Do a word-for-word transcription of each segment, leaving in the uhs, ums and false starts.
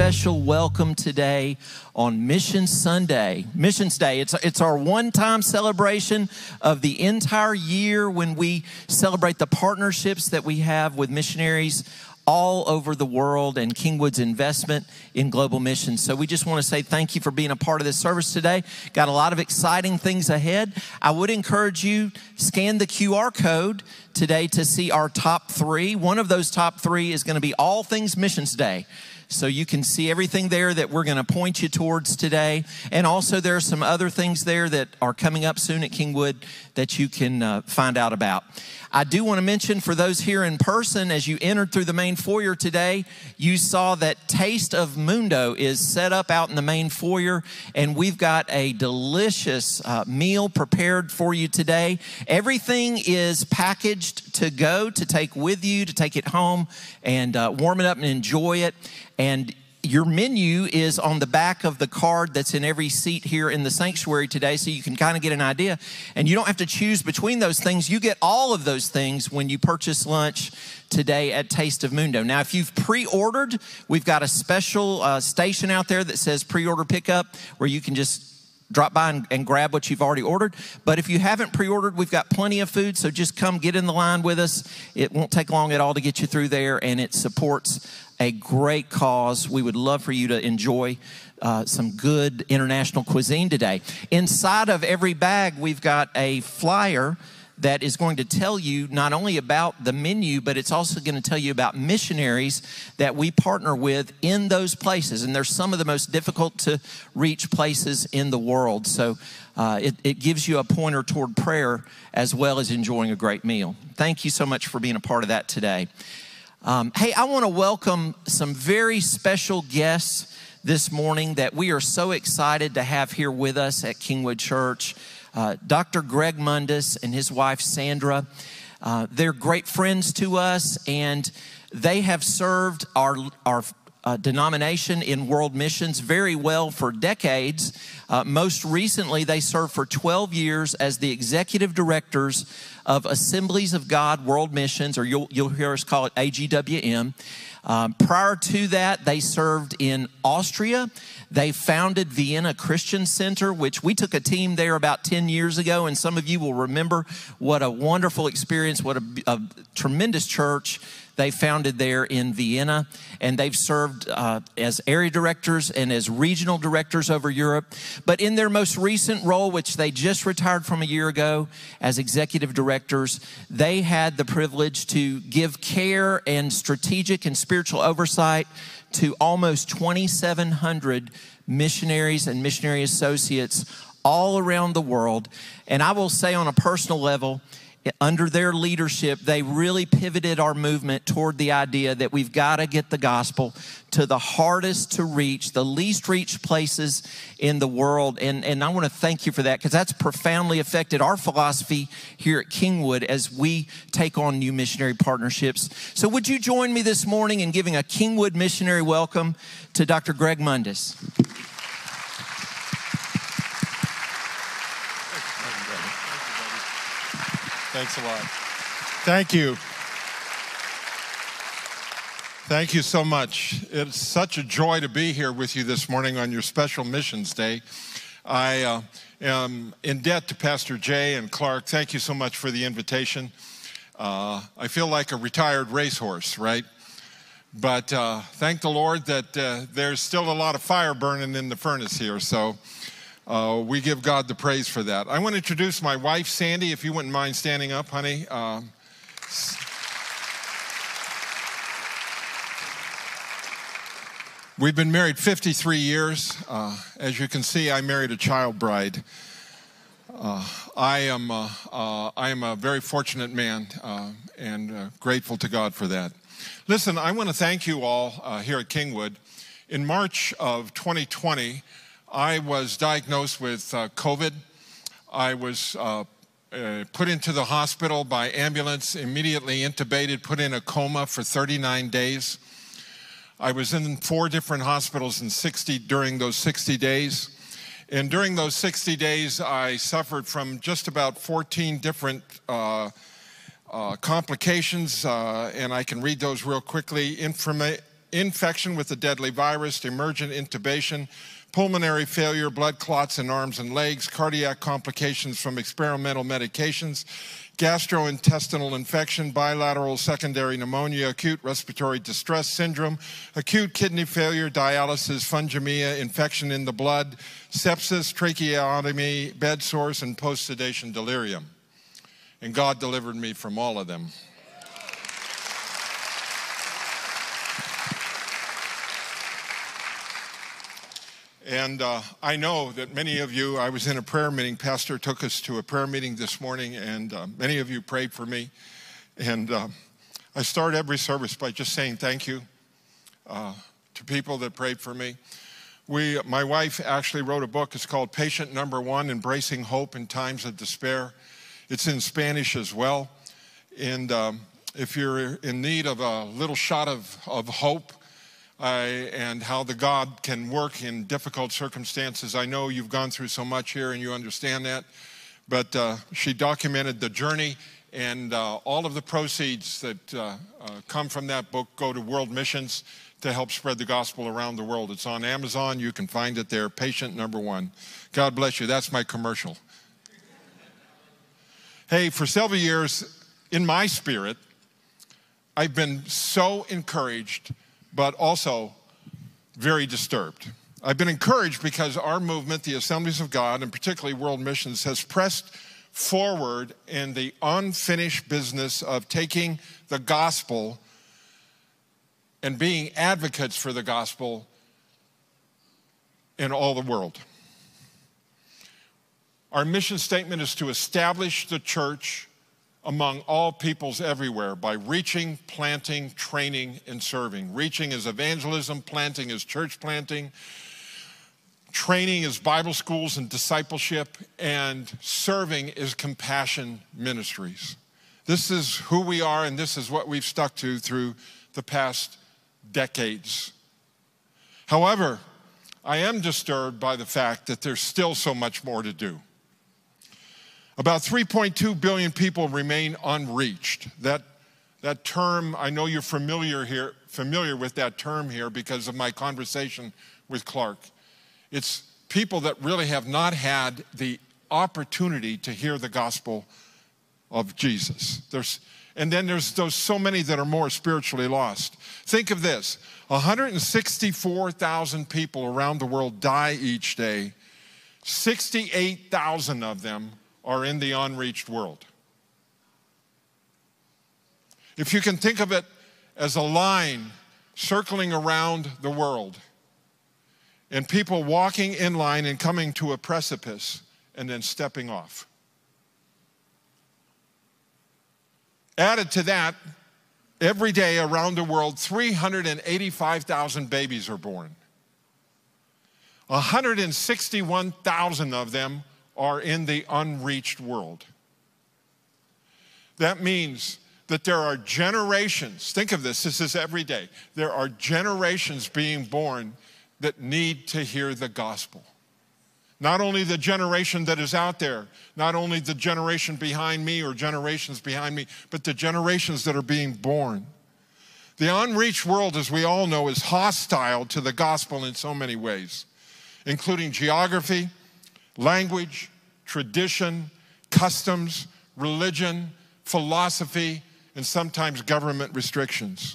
special welcome today on Mission Sunday, Missions Day. It's, it's our one-time celebration of the entire year when we celebrate the partnerships that we have with missionaries all over the world and Kingwood's investment in global missions. So we just want to say thank you for being a part of this service today. Got a lot of exciting things ahead. I would encourage you, scan the Q R code today to see our top three. One of those top three is going to be All Things Missions Day. So you can see everything there that we're going to point you towards today. And also there are some other things there that are coming up soon at Kingwood that you can uh, find out about. I do want to mention for those here in person, as you entered through the main foyer today, you saw that Taste of Mundo is set up out in the main foyer, and we've got a delicious uh, meal prepared for you today. Everything is packaged to go, to take with you, to take it home and uh, warm it up and enjoy it. And your menu is on the back of the card that's in every seat here in the sanctuary today, so you can kind of get an idea. And you don't have to choose between those things. You get all of those things when you purchase lunch today at Taste of Mundo. Now, if you've pre-ordered, we've got a special uh, station out there that says pre-order pickup where you can just drop by and, and grab what you've already ordered. But if you haven't pre-ordered, we've got plenty of food, so just come get in the line with us. It won't take long at all to get you through there, and it supports a great cause. We would love for you to enjoy uh, some good international cuisine today. Inside of every bag, we've got a flyer that is going to tell you not only about the menu, but it's also going to tell you about missionaries that we partner with in those places. And they're some of the most difficult to reach places in the world. So uh, it, it gives you a pointer toward prayer as well as enjoying a great meal. Thank you so much for being a part of that today. Um, hey, I want to welcome some very special guests this morning that we are so excited to have here with us at Kingwood Church. Uh, Doctor Greg Mundis and his wife, Sandra. Uh, they're great friends to us, and they have served our, our uh, denomination in world missions very well for decades. Uh, most recently, they served for twelve years as the executive directors of Assemblies of God World Missions, or you'll, you'll hear us call it A G W M. Um, prior to that, they served in Austria. They founded Vienna Christian Center, which we took a team there about ten years ago, and some of you will remember what a wonderful experience, what a, a tremendous church they founded there in Vienna. And they've served uh, as area directors and as regional directors over Europe. But in their most recent role, which they just retired from a year ago as executive directors, they had the privilege to give care and strategic and spiritual oversight to almost twenty-seven hundred missionaries and missionary associates all around the world. And I will say on a personal level, under their leadership, they really pivoted our movement toward the idea that we've got to get the gospel to the hardest to reach, the least reached places in the world. And, and I want to thank you for that, because that's profoundly affected our philosophy here at Kingwood as we take on new missionary partnerships. So would you join me this morning in giving a Kingwood missionary welcome to Doctor Greg Mundis? Thanks a lot. Thank you. Thank you so much. It's such a joy to be here with you this morning on your special Missions Day. I uh, am in debt to Pastor Jay and Clark. Thank you so much for the invitation. Uh, I feel like a retired racehorse, right? But uh, thank the Lord that uh, there's still a lot of fire burning in the furnace here, so Uh, we give God the praise for that. I want to introduce my wife, Sandy, if you wouldn't mind standing up, honey. Uh, we've been married fifty-three years. Uh, as you can see, I married a child bride. Uh, I am uh, uh, I am a very fortunate man uh, and uh, grateful to God for that. Listen, I want to thank you all uh, here at Kingwood. In March of twenty twenty, I was diagnosed with uh, COVID. I was uh, uh, put into the hospital by ambulance, immediately intubated, put in a coma for thirty-nine days. I was in four different hospitals in sixty during those sixty days. And during those sixty days, I suffered from just about fourteen different uh, uh, complications, uh, and I can read those real quickly. Inflama infection with the deadly virus, emergent intubation, pulmonary failure, blood clots in arms and legs, cardiac complications from experimental medications, gastrointestinal infection, bilateral secondary pneumonia, acute respiratory distress syndrome, acute kidney failure, dialysis, fungemia, infection in the blood, sepsis, tracheotomy, bed sores, and post-sedation delirium. And God delivered me from all of them. And uh, I know that many of you, I was in a prayer meeting, Pastor took us to a prayer meeting this morning, and uh, many of you prayed for me. And uh, I start every service by just saying thank you uh, to people that prayed for me. We, my wife actually wrote a book. It's called Patient Number One, Embracing Hope in Times of Despair. It's in Spanish as well. And um, if you're in need of a little shot of, of hope, I, and how the God can work in difficult circumstances. I know you've gone through so much here and you understand that, but uh, she documented the journey, and uh, all of the proceeds that uh, uh, come from that book go to World Missions to help spread the gospel around the world. It's on Amazon. You can find it there, Patient Number One. God bless you. That's my commercial. Hey, for several years, in my spirit, I've been so encouraged but also very disturbed. I've been encouraged because our movement, the Assemblies of God, and particularly World Missions, has pressed forward in the unfinished business of taking the gospel and being advocates for the gospel in all the world. Our mission statement is to establish the church among all peoples everywhere by reaching, planting, training, and serving. Reaching is evangelism, planting is church planting, training is Bible schools and discipleship, and serving is compassion ministries. This is who we are, and this is what we've stuck to through the past decades. However, I am disturbed by the fact that there's still so much more to do. About three point two billion people remain unreached. That, that term, I know you're familiar here, familiar with that term here because of my conversation with Clark. It's people that really have not had the opportunity to hear the gospel of Jesus. There's, and then there's those so many that are more spiritually lost. Think of this, one hundred sixty-four thousand people around the world die each day. sixty-eight thousand of them are in the unreached world. If you can think of it as a line circling around the world and people walking in line and coming to a precipice and then stepping off. Added to that, every day around the world, three hundred eighty-five thousand babies are born. one hundred sixty-one thousand of them are in the unreached world. That means that there are generations, think of this, this is every day, there are generations being born that need to hear the gospel. Not only the generation that is out there, not only the generation behind me or generations behind me, but the generations that are being born. The unreached world, as we all know, is hostile to the gospel in so many ways, including geography, language, tradition, customs, religion, philosophy, and sometimes government restrictions.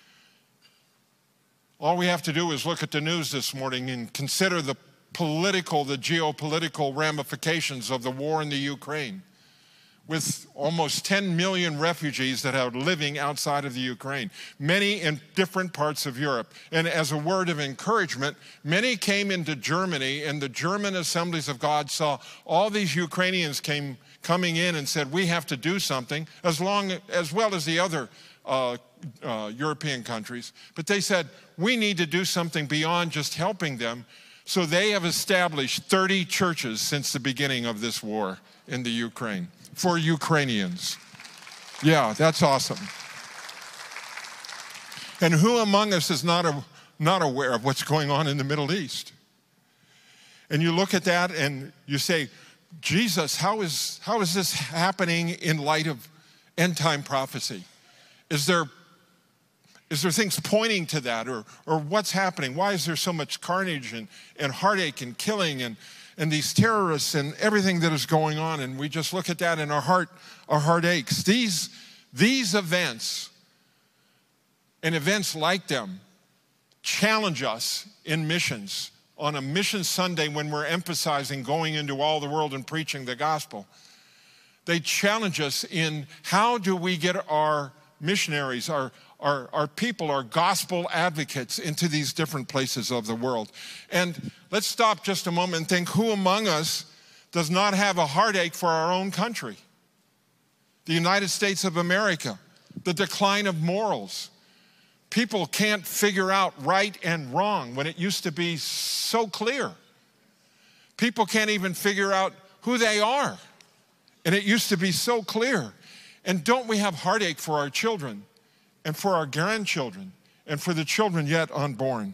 All we have to do is look at the news this morning and consider the political, the geopolitical ramifications of the war in the Ukraine, with almost ten million refugees that are living outside of the Ukraine, many in different parts of Europe. And as a word of encouragement, many came into Germany, and the German Assemblies of God saw all these Ukrainians came coming in and said, we have to do something, as long as well as the other uh, uh, European countries. But they said, we need to do something beyond just helping them. So they have established thirty churches since the beginning of this war in the Ukraine. For Ukrainians. Yeah, that's awesome. And who among us is not, a, not aware of what's going on in the Middle East? And you look at that and you say, Jesus, how is, how is this happening in light of end time prophecy? Is there Is there things pointing to that, or, or what's happening? Why is there so much carnage and, and heartache and killing and, and these terrorists and everything that is going on? And we just look at that and our heart, our heart aches. These, these events and events like them challenge us in missions on a Mission Sunday when we're emphasizing going into all the world and preaching the gospel. They challenge us in how do we get our missionaries, our Our, our people, our gospel advocates into these different places of the world. And let's stop just a moment and think, who among us does not have a heartache for our own country? The United States of America, the decline of morals. People can't figure out right and wrong when it used to be so clear. People can't even figure out who they are, and it used to be so clear. And don't we have heartache for our children? And for our grandchildren, and for the children yet unborn.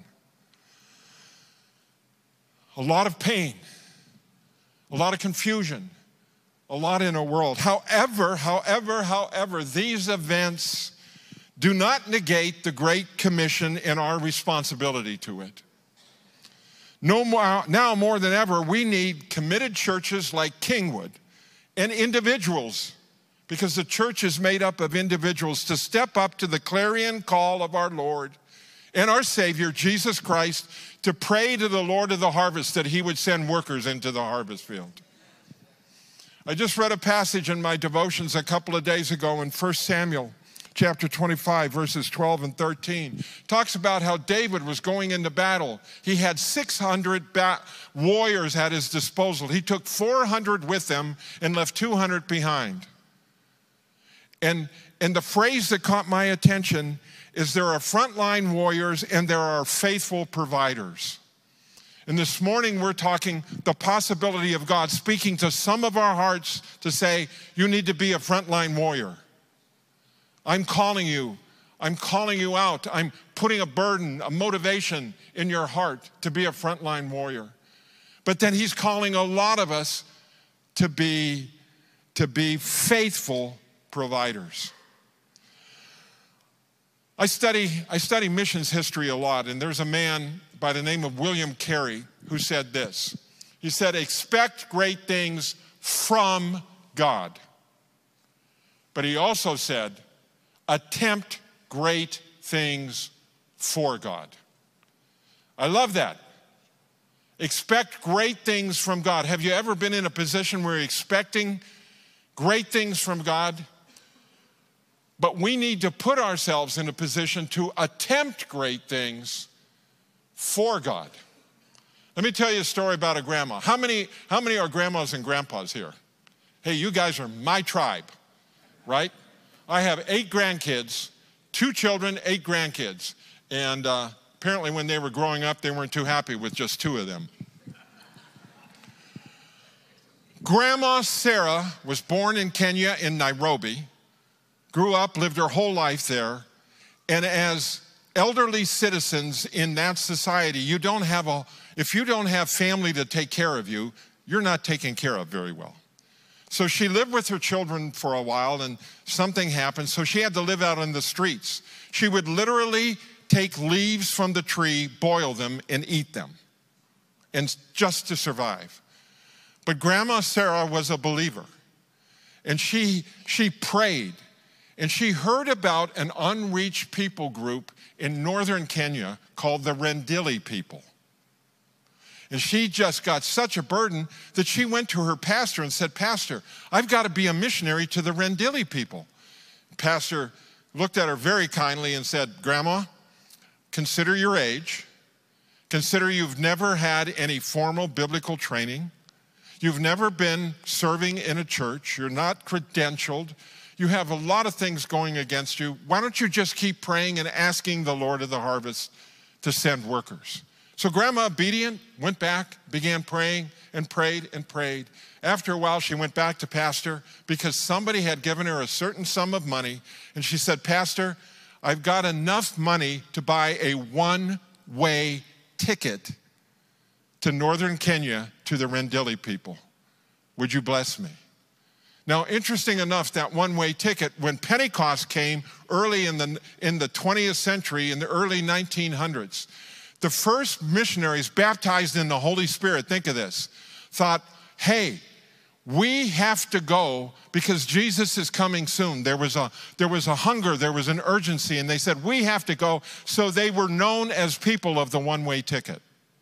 A lot of pain, a lot of confusion, a lot in our world. However, however, however, these events do not negate the Great Commission and our responsibility to it. No more, now more than ever, we need committed churches like Kingwood and individuals, because the church is made up of individuals, to step up to the clarion call of our Lord and our Savior, Jesus Christ, to pray to the Lord of the harvest that he would send workers into the harvest field. I just read a passage in my devotions a couple of days ago in First Samuel chapter twenty-five, verses twelve and thirteen. It talks about how David was going into battle. He had six hundred ba- warriors at his disposal. He took four hundred with him and left two hundred behind. And, and the phrase that caught my attention is there are frontline warriors and there are faithful providers. And this morning we're talking the possibility of God speaking to some of our hearts to say, you need to be a frontline warrior. I'm calling you. I'm calling you out. I'm putting a burden, a motivation in your heart to be a frontline warrior. But then he's calling a lot of us to be, to be faithful providers. I study, I study missions history a lot, and there's a man by the name of William Carey who said this. He said, expect great things from God. But he also said, attempt great things for God. I love that. Expect great things from God. Have you ever been in a position where you're expecting great things from God? But we need to put ourselves in a position to attempt great things for God. Let me tell you a story about a grandma. How many, how many are grandmas and grandpas here? Hey, you guys are my tribe, right? I have eight grandkids, two children, eight grandkids. And uh, apparently when they were growing up, they weren't too happy with just two of them. Grandma Sarah was born in Kenya in Nairobi, grew up, lived her whole life there, and as elderly citizens in that society, you don't have a, if you don't have family to take care of you, you're not taken care of very well. So she lived with her children for a while, and something happened, so she had to live out on the streets. She would literally take leaves from the tree, boil them, and eat them, and just to survive. But Grandma Sarah was a believer, and she, she prayed, and she heard about an unreached people group in northern Kenya called the Rendille people. And she just got such a burden that she went to her pastor and said, Pastor, I've got to be a missionary to the Rendille people. Pastor looked at her very kindly and said, Grandma, consider your age. Consider you've never had any formal biblical training. You've never been serving in a church. You're not credentialed. You have a lot of things going against you. Why don't you just keep praying and asking the Lord of the harvest to send workers? So Grandma, obedient, went back, began praying and prayed and prayed. After a while, she went back to Pastor because somebody had given her a certain sum of money. And she said, Pastor, I've got enough money to buy a one-way ticket to northern Kenya to the Rendille people. Would you bless me? Now, interesting enough, that one-way ticket, when Pentecost came early in the, in the twentieth century, in the early nineteen hundreds, the first missionaries baptized in the Holy Spirit, think of this, thought, hey, we have to go because Jesus is coming soon. There was a, there was a hunger, there was an urgency, and they said, we have to go. So they were known as people of the one-way ticket,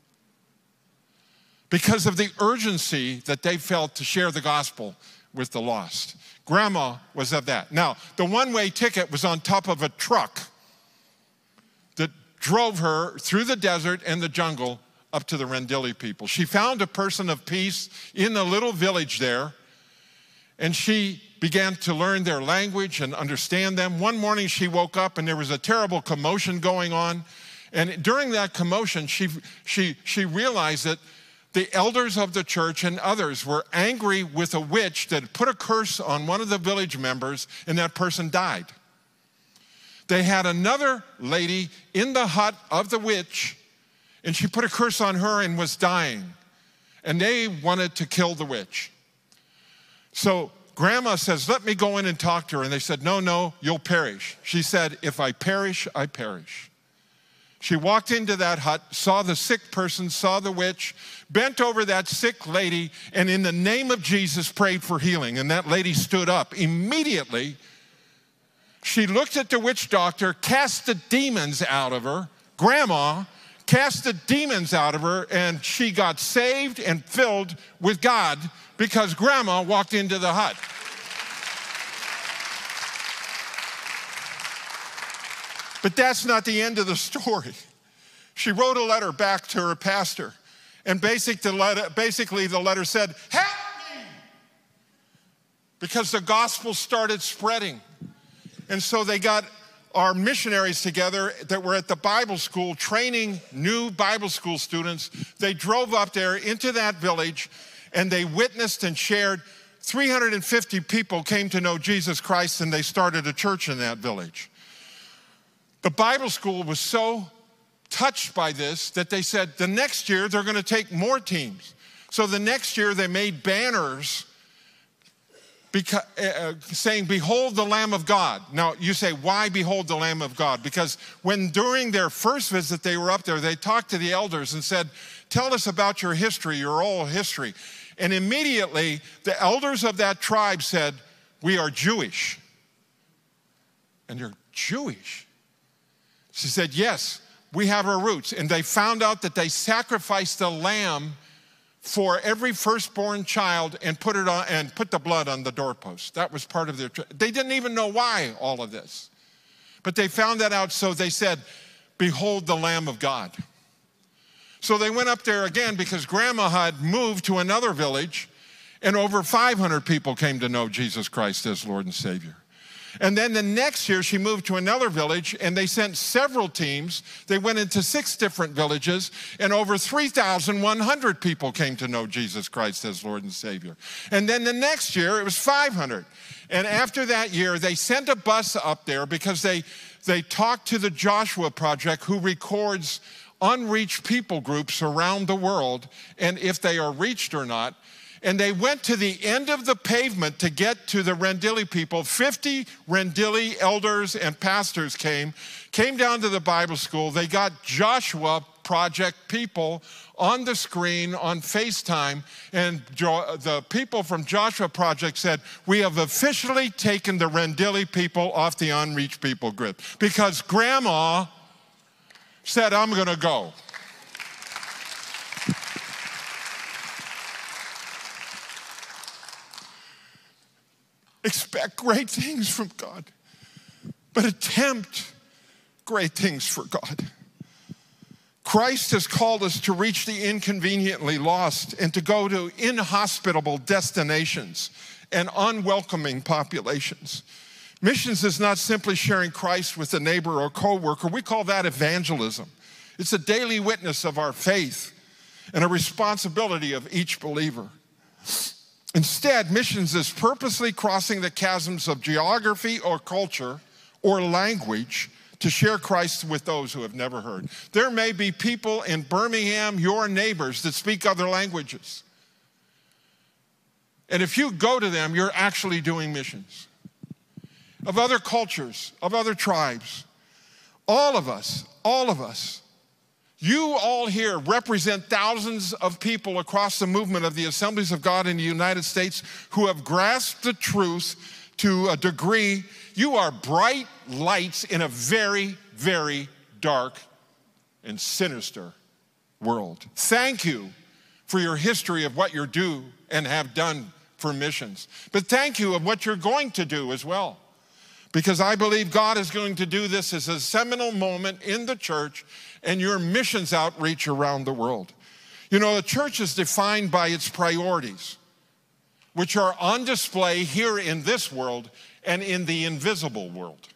because of the urgency that they felt to share the gospel with the lost. Grandma was of that. Now, the one-way ticket was on top of a truck that drove her through the desert and the jungle up to the Rendille people. She found a person of peace in the little village there, and she began to learn their language and understand them. One morning she woke up and there was a terrible commotion going on, and during that commotion she, she, she realized that the elders of the church and others were angry with a witch that put a curse on one of the village members, and that person died. They had another lady in the hut of the witch, and she put a curse on her and was dying. And they wanted to kill the witch. So Grandma says, let me go in and talk to her. And they said, no, no, you'll perish. She said, if I perish, I perish. She walked into that hut, saw the sick person, saw the witch, bent over that sick lady, and in the name of Jesus prayed for healing. And that lady stood up. Immediately, she looked at the witch doctor, cast the demons out of her. Grandma cast the demons out of her, and she got saved and filled with God because Grandma walked into the hut. But that's not the end of the story. She wrote a letter back to her pastor, and basic the letter, basically the letter said, help me! Because the gospel started spreading. And so they got our missionaries together that were at the Bible school training new Bible school students. They drove up there into that village, and they witnessed and shared. three hundred fifty people came to know Jesus Christ, and they started a church in that village. The Bible school was so touched by this that they said the next year they're going to take more teams. So the next year they made banners because, uh, saying, behold the Lamb of God. Now you say, why behold the Lamb of God? Because when during their first visit they were up there, they talked to the elders and said, tell us about your history, your oral history. And immediately the elders of that tribe said, we are Jewish. And you're Jewish? She said, yes, we have our roots. And they found out that they sacrificed a lamb for every firstborn child and put it on and put the blood on the doorpost. That was part of their, they didn't even know why all of this. But they found that out, so they said, behold the Lamb of God. So they went up there again because Grandma had moved to another village, and over five hundred people came to know Jesus Christ as Lord and Savior. And then the next year, she moved to another village, and they sent several teams. They went into six different villages, and over three thousand one hundred people came to know Jesus Christ as Lord and Savior. And then the next year, it was five hundred. And after that year, they sent a bus up there because they, they talked to the Joshua Project, who records unreached people groups around the world, and if they are reached or not. And they went to the end of the pavement to get to the Rendille people. fifty Rendille elders and pastors came, came down to the Bible school. They got Joshua Project people on the screen on FaceTime. And the people from Joshua Project said, we have officially taken the Rendille people off the unreached people group. Because Grandma said, I'm going to go. Expect great things from God, but attempt great things for God. Christ has called us to reach the inconveniently lost and to go to inhospitable destinations and unwelcoming populations. Missions is not simply sharing Christ with a neighbor or coworker. We call that evangelism. It's a daily witness of our faith and a responsibility of each believer. Instead, missions is purposely crossing the chasms of geography or culture or language to share Christ with those who have never heard. There may be people in Birmingham, your neighbors, that speak other languages. And if you go to them, you're actually doing missions. Of other cultures, of other tribes, all of us, all of us, you all here represent thousands of people across the movement of the Assemblies of God in the United States who have grasped the truth to a degree. You are bright lights in a very, very dark and sinister world. Thank you for your history of what you do and have done for missions. But thank you of what you're going to do as well. Because I believe God is going to do this as a seminal moment in the church and your missions outreach around the world. You know, the church is defined by its priorities, which are on display here in this world and in the invisible world.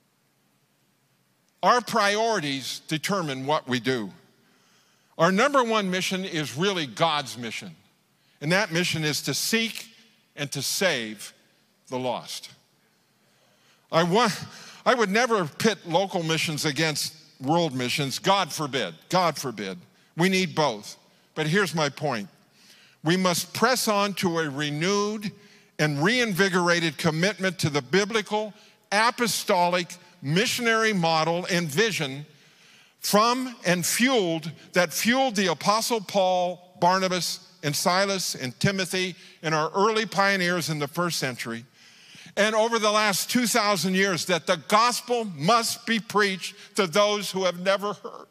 Our priorities determine what we do. Our number one mission is really God's mission, and that mission is to seek and to save the lost. I, want, I would never pit local missions against world missions. God forbid. God forbid. We need both. But here's my point. We must press on to a renewed and reinvigorated commitment to the biblical, apostolic, missionary model and vision from and fueled, that fueled the Apostle Paul, Barnabas, and Silas and Timothy and our early pioneers in the first century. And over the last two thousand years, that the gospel must be preached to those who have never heard.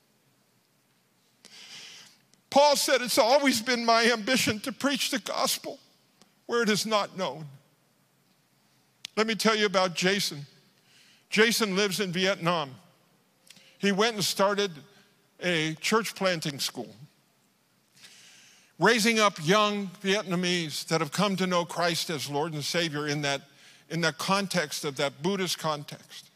Paul said, it's always been my ambition to preach the gospel where it is not known. Let me tell you about Jason. Jason lives in Vietnam. He went and started a church planting school, raising up young Vietnamese that have come to know Christ as Lord and Savior in that, in that context of that Buddhist context.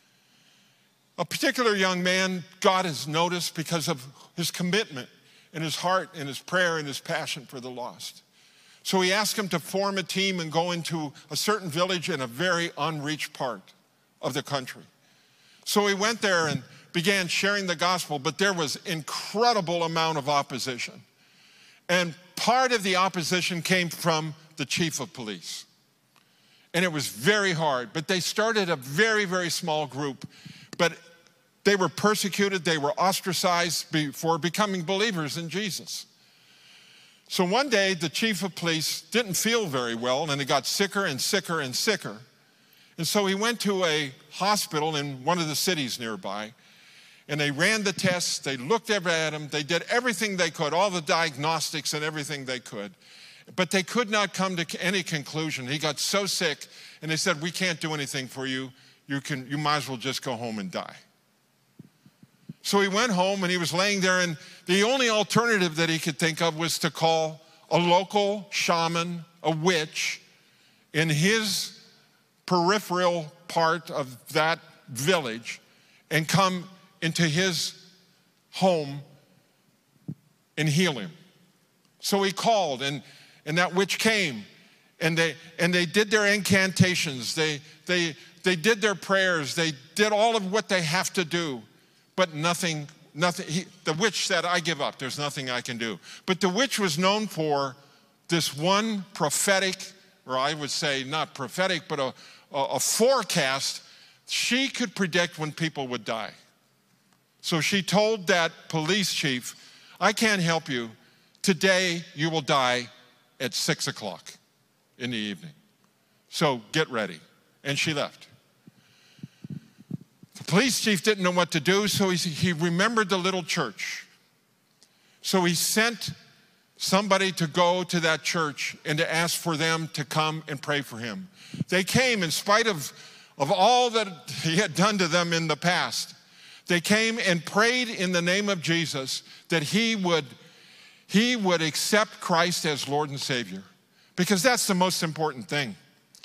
A particular young man God has noticed because of his commitment and his heart and his prayer and his passion for the lost. So he asked him to form a team and go into a certain village in a very unreached part of the country. So he went there and began sharing the gospel, but there was incredible amount of opposition. And part of the opposition came from the chief of police. And it was very hard, but they started a very, very small group. But they were persecuted, they were ostracized for becoming believers in Jesus. So one day, the chief of police didn't feel very well, and he got sicker and sicker and sicker. And so he went to a hospital in one of the cities nearby, and they ran the tests, they looked at him, they did everything they could, all the diagnostics and everything they could. But they could not come to any conclusion. He got so sick, and they said, we can't do anything for you. You, can, you might as well just go home and die. So he went home, and he was laying there, and the only alternative that he could think of was to call a local shaman, a witch, in his peripheral part of that village, and come into his home and heal him. So he called, and, and that witch came, and they, and they did their incantations, they, they, they did their prayers, they did all of what they have to do, but nothing, nothing. He, the witch said, I give up, there's nothing I can do. But the witch was known for this one prophetic, or I would say not prophetic, but a, a, a forecast. She could predict when people would die. So she told that police chief, I can't help you. Today you will die at six o'clock in the evening. So get ready. And she left. The police chief didn't know what to do, so he, he remembered the little church. So he sent somebody to go to that church and to ask for them to come and pray for him. They came in spite of, of all that he had done to them in the past. They came and prayed in the name of Jesus that he would, he would accept Christ as Lord and Savior. Because that's the most important thing.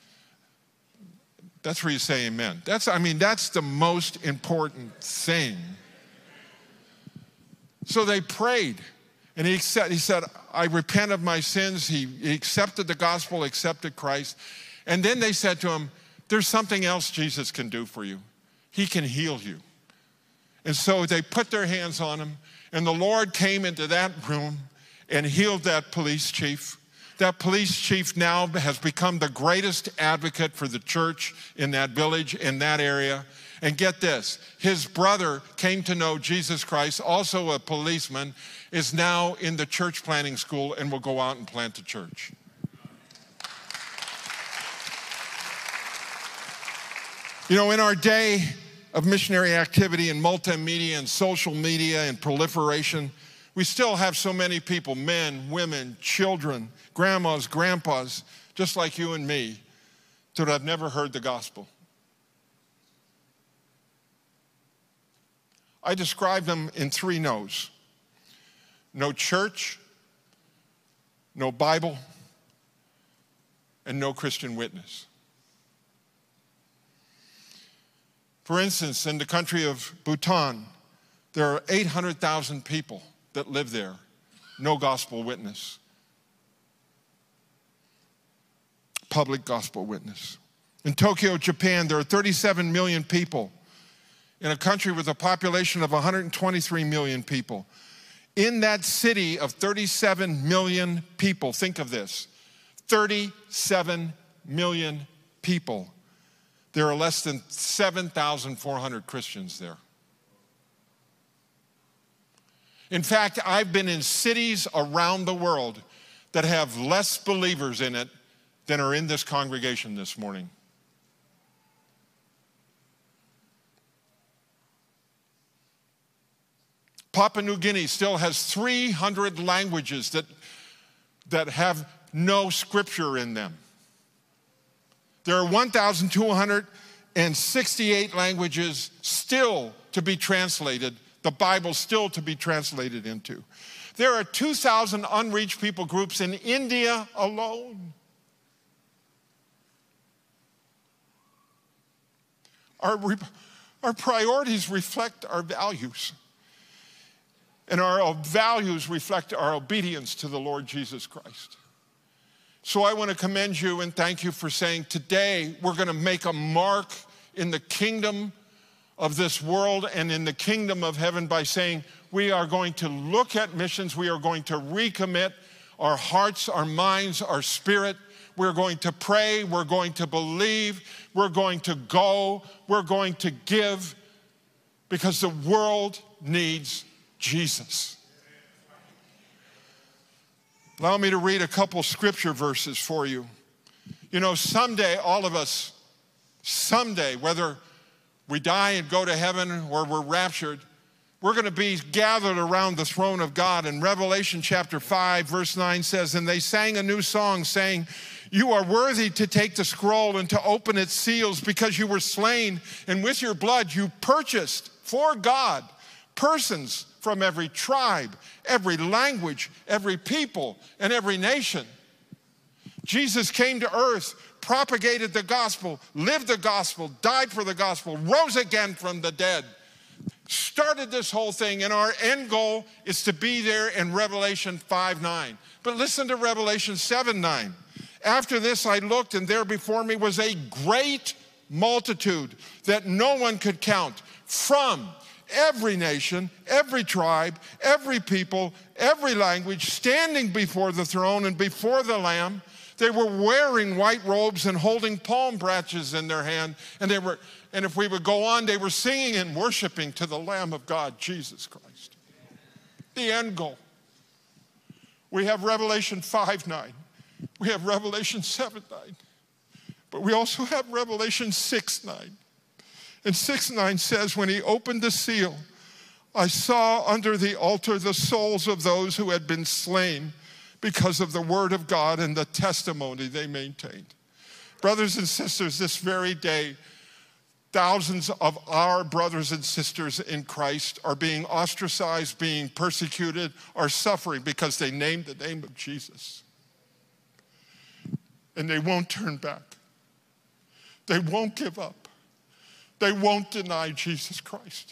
That's where you say amen. That's, I mean, that's the most important thing. So they prayed. And he said, he said, I repent of my sins. He, he accepted the gospel, accepted Christ. And then they said to him, there's something else Jesus can do for you. He can heal you. And so they put their hands on him, and the Lord came into that room and healed that police chief. That police chief now has become the greatest advocate for the church in that village, in that area. And get this, his brother came to know Jesus Christ, also a policeman, is now in the church planting school and will go out and plant a church. You know, in our day of missionary activity and multimedia and social media and proliferation, we still have so many people, men, women, children, grandmas, grandpas, just like you and me, that have never heard the gospel. I describe them in three no's. No church, no Bible, and no Christian witness. For instance, in the country of Bhutan, there are eight hundred thousand people that live there, no gospel witness. Public gospel witness. In Tokyo, Japan, there are thirty-seven million people in a country with a population of one hundred twenty-three million people. In that city of thirty-seven million people, think of this, thirty-seven million people, there are less than seven thousand four hundred Christians there. In fact, I've been in cities around the world that have less believers in it than are in this congregation this morning. Papua New Guinea still has three hundred languages that, that have no scripture in them. There are one thousand two hundred sixty-eight languages still to be translated, the Bible still to be translated into. There are two thousand unreached people groups in India alone. Our, our priorities reflect our values. And our values reflect our obedience to the Lord Jesus Christ. So I want to commend you and thank you for saying, today we're going to make a mark in the kingdom of this world and in the kingdom of heaven by saying we are going to look at missions, we are going to recommit our hearts, our minds, our spirit. We're going to pray, we're going to believe, we're going to go, we're going to give, because the world needs Jesus. Allow me to read a couple scripture verses for you. You know, someday, all of us, someday, whether we die and go to heaven or we're raptured, we're going to be gathered around the throne of God. And Revelation chapter five, verse nine says, and they sang a new song saying, you are worthy to take the scroll and to open its seals, because you were slain, and with your blood you purchased for God persons from every tribe, every language, every people, and every nation. Jesus came to earth, propagated the gospel, lived the gospel, died for the gospel, rose again from the dead, started this whole thing, and our end goal is to be there in Revelation five nine. But listen to Revelation seven nine. After this I looked, and there before me was a great multitude that no one could count, from every nation, every tribe, every people, every language, standing before the throne and before the Lamb. They were wearing white robes and holding palm branches in their hand. And they were, and if we would go on, they were singing and worshiping to the Lamb of God, Jesus Christ. The end goal. We have Revelation five nine. We have Revelation seven nine. But we also have Revelation six nine. And six nine says, when he opened the seal, I saw under the altar the souls of those who had been slain because of the word of God and the testimony they maintained. Brothers and sisters, this very day, thousands of our brothers and sisters in Christ are being ostracized, being persecuted, are suffering because they named the name of Jesus. And they won't turn back. They won't give up. They won't deny Jesus Christ.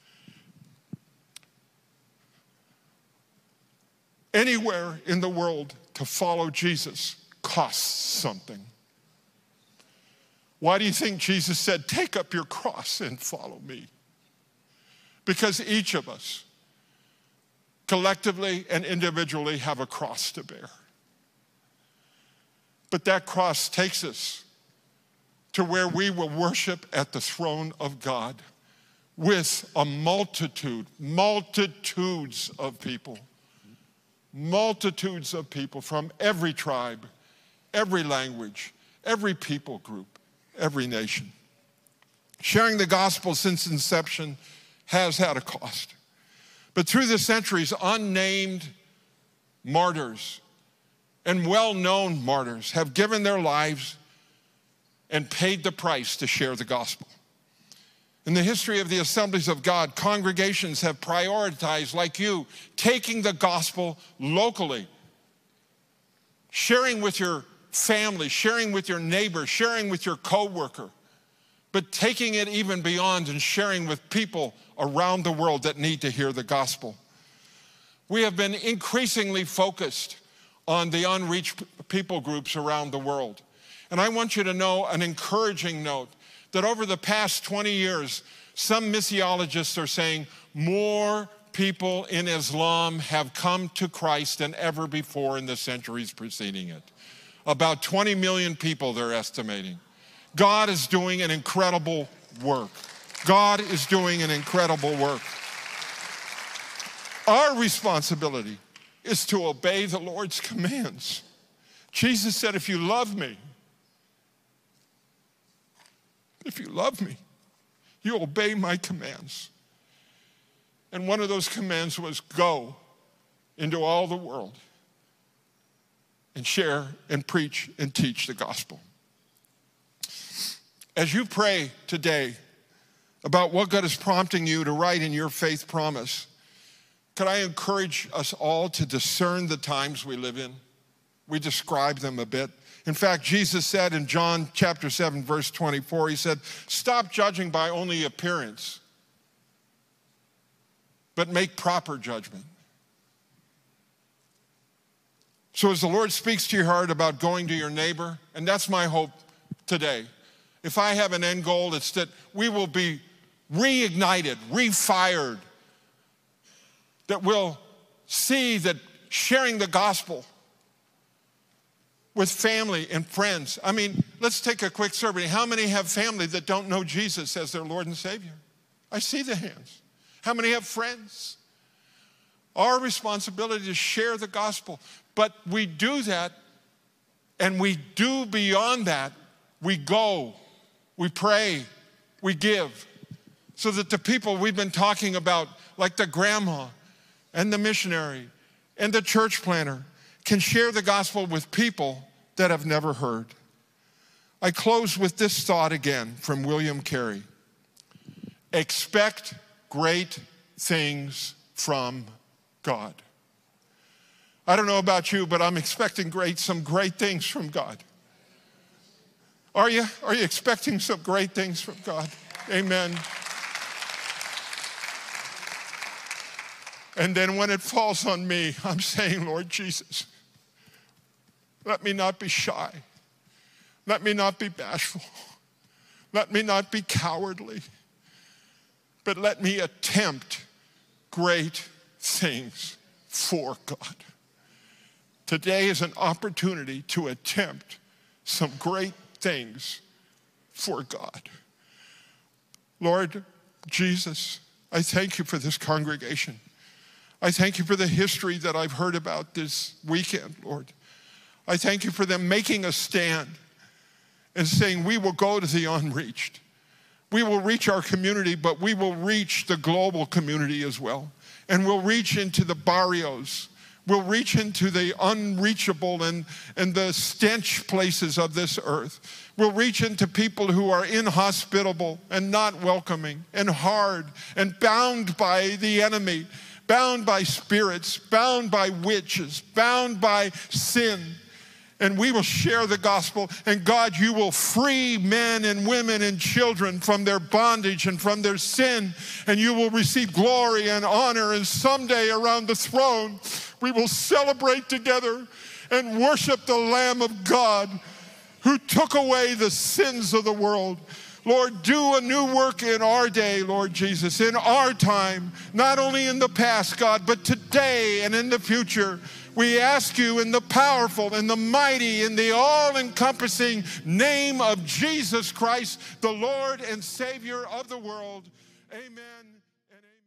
Anywhere in the world to follow Jesus costs something. Why do you think Jesus said, take up your cross and follow me? Because each of us, collectively and individually, have a cross to bear. But that cross takes us to where we will worship at the throne of God with a multitude, multitudes of people, multitudes of people from every tribe, every language, every people group, every nation. Sharing the gospel since inception has had a cost. But through the centuries, unnamed martyrs and well-known martyrs have given their lives and paid the price to share the gospel. In the history of the Assemblies of God, congregations have prioritized, like you, taking the gospel locally, sharing with your family, sharing with your neighbor, sharing with your coworker, but taking it even beyond and sharing with people around the world that need to hear the gospel. We have been increasingly focused on the unreached people groups around the world. And I want you to know an encouraging note that over the past twenty years, some missiologists are saying more people in Islam have come to Christ than ever before in the centuries preceding it. About twenty million people, they're estimating. God is doing an incredible work. God is doing an incredible work. Our responsibility is to obey the Lord's commands. Jesus said, if you love me, if you love me, you obey my commands. And one of those commands was go into all the world and share and preach and teach the gospel. As you pray today about what God is prompting you to write in your faith promise, could I encourage us all to discern the times we live in? We describe them a bit. In fact, Jesus said in John chapter seven, verse twenty-four, he said, stop judging by only appearance, but make proper judgment. So as the Lord speaks to your heart about going to your neighbor, and that's my hope today, if I have an end goal, it's that we will be reignited, refired, that we'll see that sharing the gospel with family and friends. I mean, let's take a quick survey. How many have family that don't know Jesus as their Lord and Savior? I see the hands. How many have friends? Our responsibility is share the gospel, but we do that, and we do beyond that. We go, we pray, we give, so that the people we've been talking about, like the grandma and the missionary and the church planner, can share the gospel with people that have never heard. I close with this thought again from William Carey. Expect great things from God. I don't know about you, but I'm expecting great, some great things from God. Are you? Are you expecting some great things from God? Amen. And then when it falls on me, I'm saying, Lord Jesus, let me not be shy. Let me not be bashful. Let me not be cowardly. But let me attempt great things for God. Today is an opportunity to attempt some great things for God. Lord Jesus, I thank you for this congregation. I thank you for the history that I've heard about this weekend, Lord. I thank you for them making a stand and saying, we will go to the unreached. We will reach our community, but we will reach the global community as well. And we'll reach into the barrios. We'll reach into the unreachable and, and the stench places of this earth. We'll reach into people who are inhospitable and not welcoming and hard and bound by the enemy, bound by spirits, bound by witches, bound by sin. And we will share the gospel, and God, you will free men and women and children from their bondage and from their sin, and you will receive glory and honor, and someday around the throne, we will celebrate together and worship the Lamb of God who took away the sins of the world. Lord, do a new work in our day, Lord Jesus, in our time, not only in the past, God, but today and in the future. We ask you in the powerful and the mighty and the all-encompassing name of Jesus Christ, the Lord and Savior of the world. Amen and amen.